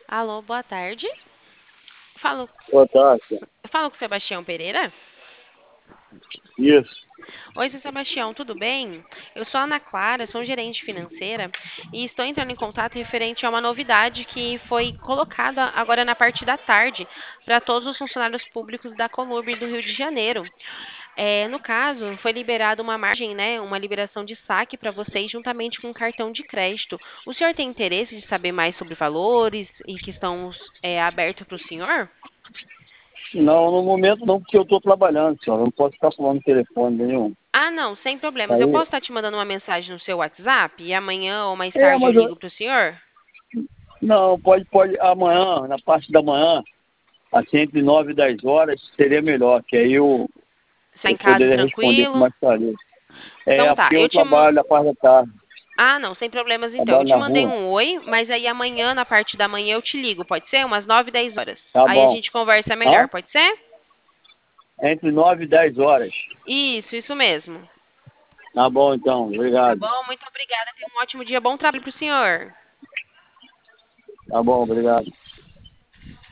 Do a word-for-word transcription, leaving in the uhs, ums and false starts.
Alô, boa tarde. Falo, Boa tarde. falo com o Sebastião Pereira. Isso. Oi, seu Sebastião, tudo bem? Eu sou a Ana Clara, sou gerente financeira e estou entrando em contato referente a uma novidade que foi colocada agora na parte da tarde para todos os funcionários públicos da Colurb do Rio de Janeiro. É, no caso, foi liberada uma margem, né, uma liberação de saque para vocês juntamente com um cartão de crédito. O senhor tem interesse de saber mais sobre valores e que estão é, abertos para o senhor? Não, no momento não, porque eu estou trabalhando, senhor. Eu não posso ficar falando no telefone nenhum. Ah, não, sem problemas. Eu Aí, posso estar te mandando uma mensagem no seu WhatsApp e amanhã ou mais é, tarde eu mas eu, ligo para o senhor? não, pode, pode, amanhã, na parte da manhã, assim, entre nove e dez horas, seria melhor, que aí eu, Está eu em casa poderia responder com tranquilo? mais clareza. É, Então tá, porque eu eu te. ma- trabalho na parte da tarde, Ah, não, sem problemas então. Eu trabalho te na mandei rua. um oi, mas aí amanhã, na parte da manhã, eu te ligo, pode ser? Umas nove, dez horas. Tá Aí a bom. gente conversa Hã? melhor, pode ser? Entre nove e dez horas. Isso, isso mesmo. Tá bom, então. Tá Obrigado. bom? Muito obrigada. Tenha um ótimo dia. Bom trabalho pro senhor. Tá bom, obrigado.